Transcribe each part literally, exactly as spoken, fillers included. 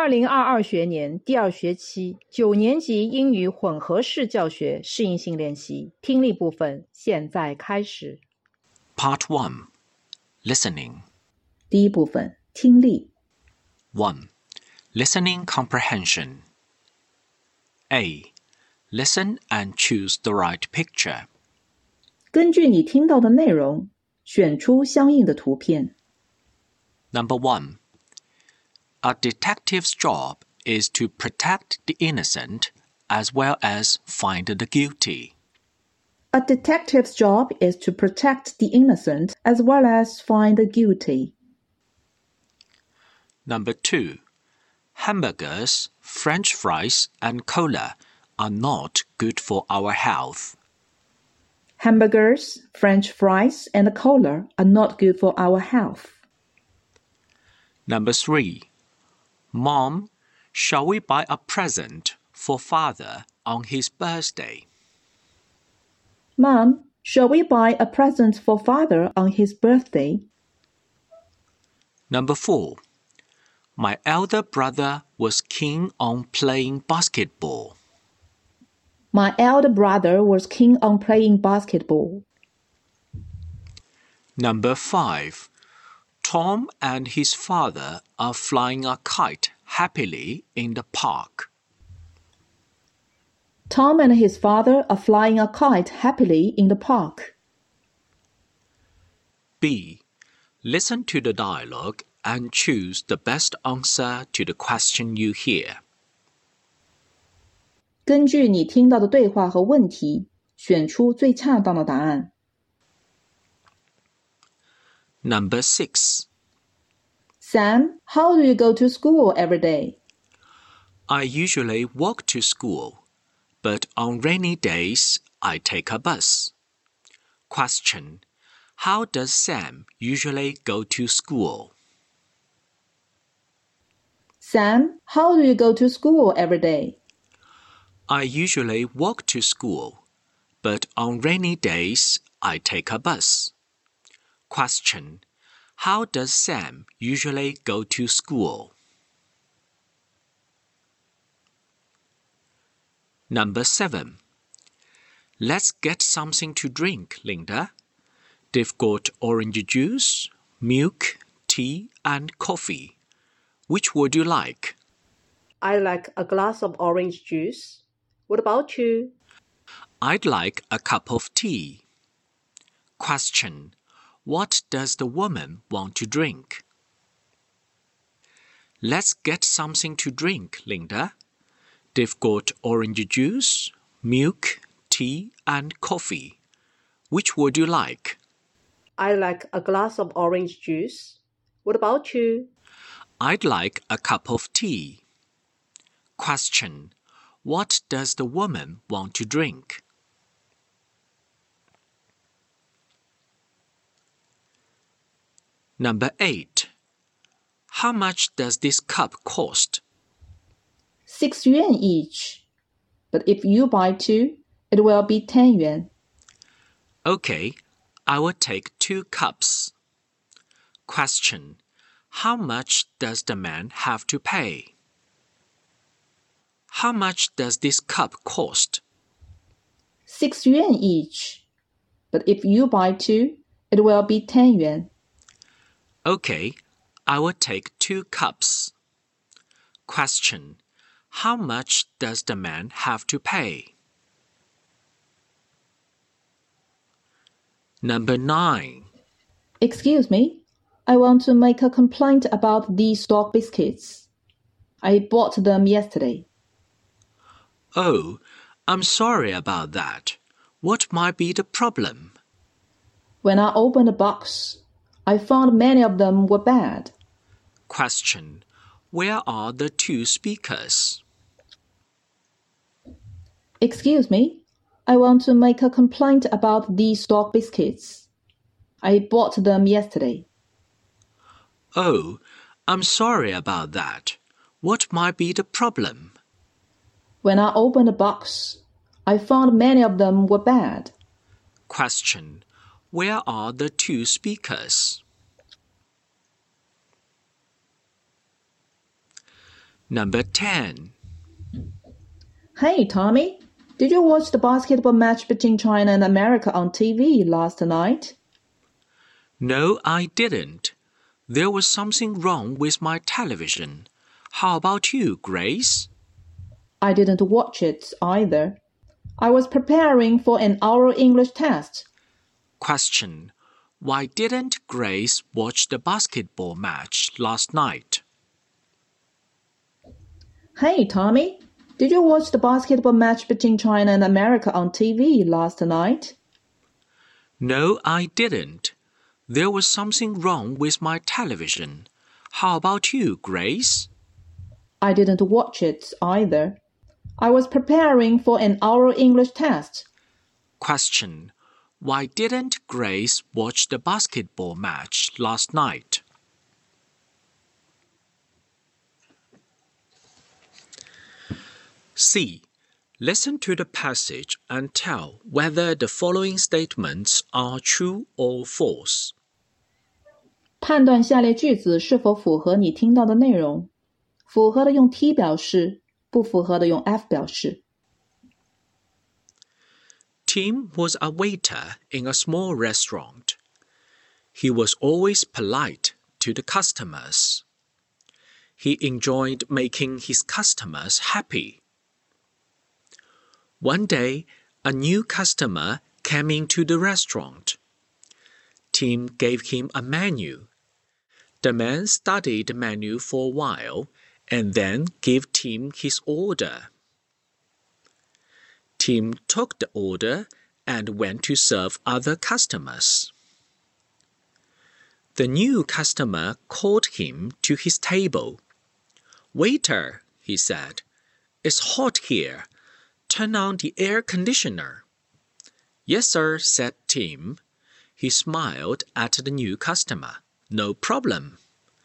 二零二二学年第二学期九年级英语混合式教学适应性练习听力部分现在开始。 Part one. Listening. 第一部分听力。 one. Listening comprehension. A. Listen and choose the right picture. 根据你听到的内容，选出相应的图片。 Number one. A detective's job is to protect the innocent as well as find the guilty. A detective's job is to protect the innocent as well as find the guilty. Number two. Hamburgers, French fries, and cola are not good for our health. Hamburgers, French fries, and cola are not good for our health. Number three. Mom, shall we buy a present for father on his birthday? Mom, shall we buy a present for father on his birthday? Number four. My elder brother was keen on playing basketball. My elder brother was keen on playing basketball. Number five. Tom and his father are flying a kite happily in the park. Tom and his father are flying a kite happily in the park. B. Listen to the dialogue and choose the best answer to the question you hear. 根据你听到的对话和问题，选出最恰当的答案。 Number six. Sam, how do you go to school every day? I usually walk to school, but on rainy days I take a bus. Question. How does Sam usually go to school? Sam, how do you go to school every day? I usually walk to school, but on rainy days I take a bus. Question. How does Sam usually go to school? Number seven. Let's get something to drink, Linda. They've got orange juice, milk, tea, and coffee. Which would you like? I like a glass of orange juice. What about you? I'd like a cup of tea. Question. What does the woman want to drink? Let's get something to drink, Linda. They've got orange juice, milk, tea, and coffee. Which would you like? I like a glass of orange juice. What about you? I'd like a cup of tea. Question. What does the woman want to drink? Number eight. How much does this cup cost? Six yuan each. But if you buy two, it will be ten yuan. Okay, I will take two cups. Question. How much does the man have to pay? How much does this cup cost? Six yuan each. But if you buy two, it will be ten yuan. Okay, I will take two cups. Question. How much does the man have to pay? Number nine. Excuse me, I want to make a complaint about these dog biscuits. I bought them yesterday. Oh, I'm sorry about that. What might be the problem? When I opened the box, I found many of them were bad. Question. Where are the two speakers? Excuse me, I want to make a complaint about these dog biscuits. I bought them yesterday. Oh, I'm sorry about that. What might be the problem? When I opened the box, I found many of them were bad. Question. Where are the two speakers? Number ten. Hey, Tommy, did you watch the basketball match between China and America on T V last night? No, I didn't. There was something wrong with my television. How about you, Grace? I didn't watch it either. I was preparing for an oral English test. Question. Why didn't Grace watch the basketball match last night? Hey, Tommy, did you watch the basketball match between China and America on T V last night? No, I didn't. There was something wrong with my television. How about you, Grace? I didn't watch it either. I was preparing for an oral English test. Question. Why didn't Grace watch the basketball match last night? C. Listen to the passage and tell whether the following statements are true or false. 判断下列句子是否符合你听到的内容。符合的用 T 表示，不符合的用 F 表示。 Tim was a waiter in a small restaurant. He was always polite to the customers. He enjoyed making his customers happy. One day, a new customer came into the restaurant. Tim gave him a menu. The man studied the menu for a while and then gave Tim his order. Tim took the order and went to serve other customers. The new customer called him to his table. "Waiter," he said, "it's hot here. Turn on the air conditioner." "Yes, sir," said Tim. He smiled at the new customer. "No problem."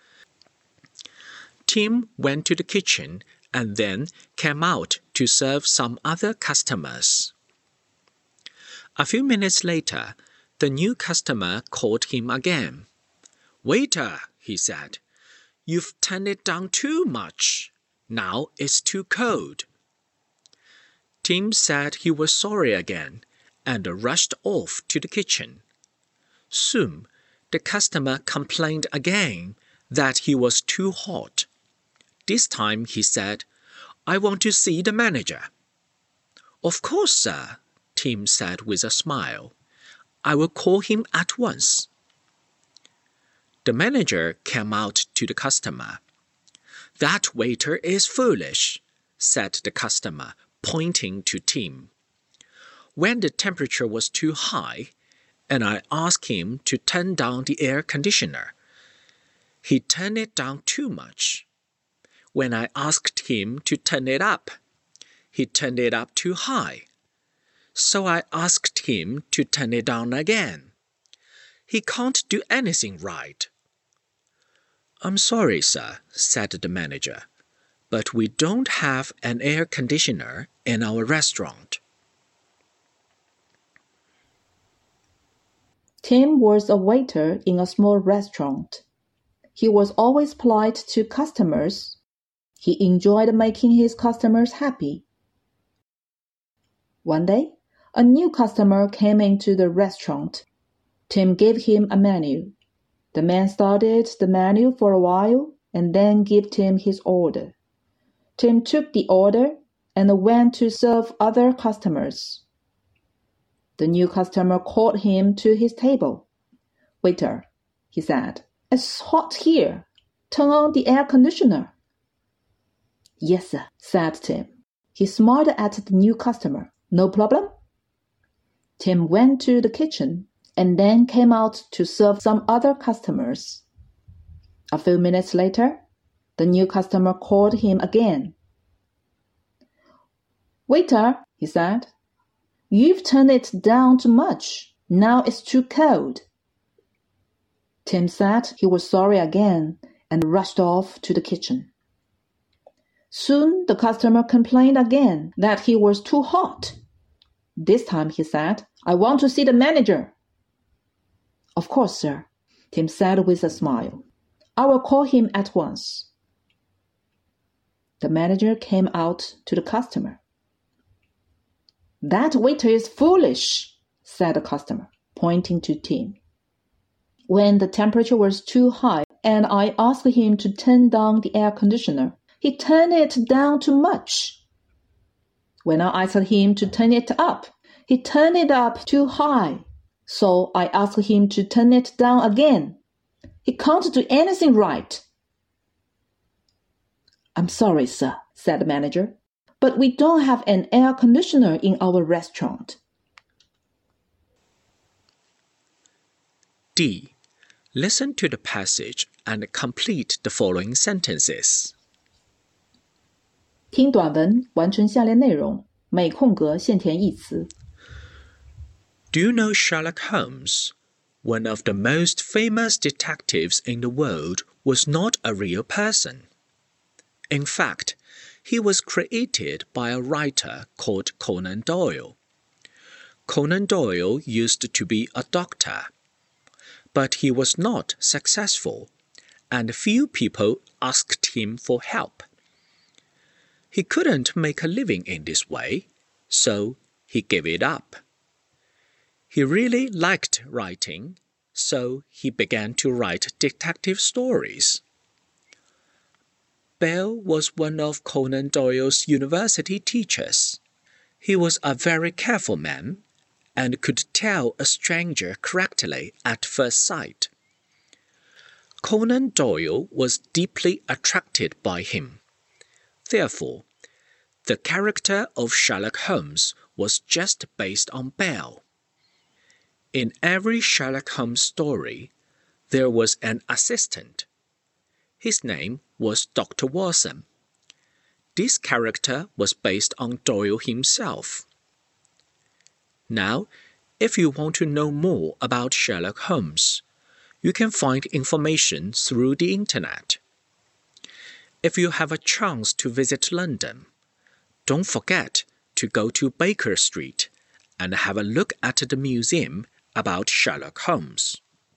Tim went to the kitchen and then came out to serve some other customers. A few minutes later, the new customer called him again. "Waiter," he said, "you've turned it down too much. Now it's too cold." Tim said he was sorry again and rushed off to the kitchen. Soon, the customer complained again that he was too hot. This time he said, "I want to see the manager." "Of course, sir," Tim said with a smile. "I will call him at once." The manager came out to the customer. "That waiter is foolish," said the customer, pointing to Tim. "When the temperature was too high, and I asked him to turn down the air conditioner, he turned it down too much. When I asked him to turn it up, he turned it up too high. So I asked him to turn it down again. He can't do anything right." "I'm sorry, sir," said the manager, "but we don't have an air conditioner in our restaurant." Tim was a waiter in a small restaurant. He was always polite to customers. He enjoyed making his customers happy. One day, a new customer came into the restaurant. Tim gave him a menu. The man studied the menu for a while and then gave Tim his order. Tim took the order and went to serve other customers. The new customer called him to his table. "Waiter," he said, "it's hot here. Turn on the air conditioner." "Yes, sir," said Tim. He smiled at the new customer. "No problem." Tim went to the kitchen and then came out to serve some other customers. A few minutes later, the new customer called him again. "Waiter," he said, "you've turned it down too much. Now it's too cold." Tim said he was sorry again and rushed off to the kitchen. Soon the customer complained again that he was too hot. This time he said, "I want to see the manager." "Of course, sir," Tim said with a smile. "I will call him at once." The manager came out to the customer. "That waiter is foolish," said the customer, pointing to Tim. "When the temperature was too high and I asked him to turn down the air conditioner, he turned it down too much. When I asked him to turn it up, he turned it up too high. So I asked him to turn it down again. He can't do anything right." "I'm sorry, sir," said the manager, "but we don't have an air conditioner in our restaurant." D. Listen to the passage and complete the following sentences. 听短文，完成下列内容，每空格现填一词。 Do you know Sherlock Holmes? One of the most famous detectives in the world was not a real person. In fact, he was created by a writer called Conan Doyle. Conan Doyle used to be a doctor, but he was not successful, and few people asked him for help. He couldn't make a living in this way, so he gave it up. He really liked writing, so he began to write detective stories. Bell was one of Conan Doyle's university teachers. He was a very careful man and could tell a stranger correctly at first sight. Conan Doyle was deeply attracted by him. Therefore, the character of Sherlock Holmes was just based on Bell. In every Sherlock Holmes story, there was an assistant. His name was Doctor Watson. This character was based on Doyle himself. Now, if you want to know more about Sherlock Holmes, you can find information through the internet. If you have a chance to visit London, don't forget to go to Baker Street and have a look at the museum about Sherlock Holmes.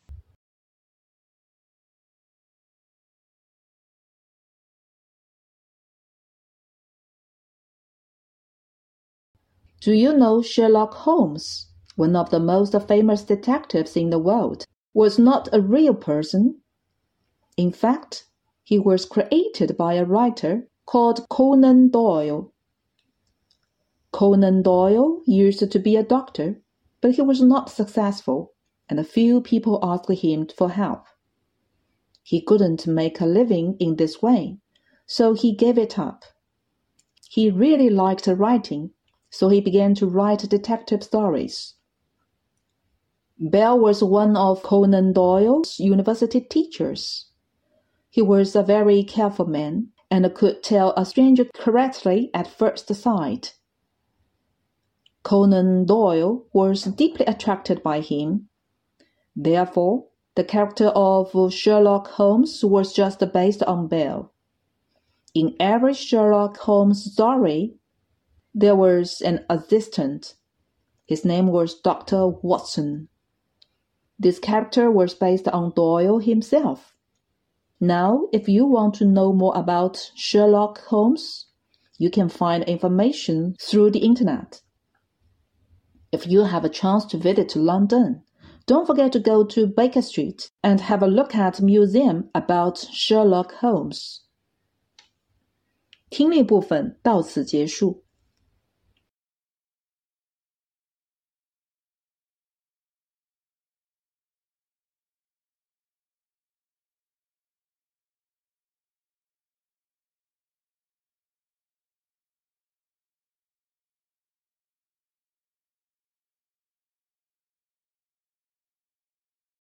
Do you know Sherlock Holmes, one of the most famous detectives in the world, was not a real person? In fact, he was created by a writer called Conan Doyle. Conan Doyle used to be a doctor, but he was not successful, and a few people asked him for help. He couldn't make a living in this way, so he gave it up. He really liked writing, so he began to write detective stories. Bell was one of Conan Doyle's university teachers. He was a very careful man and could tell a stranger correctly at first sight. Conan Doyle was deeply attracted by him. Therefore, the character of Sherlock Holmes was just based on Bell. In every Sherlock Holmes story, there was an assistant. His name was Doctor Watson. This character was based on Doyle himself. Now, if you want to know more about Sherlock Holmes, you can find information through the internet. If you have a chance to visit London, don't forget to go to Baker Street and have a look at a museum about Sherlock Holmes. 听力部分到此结束。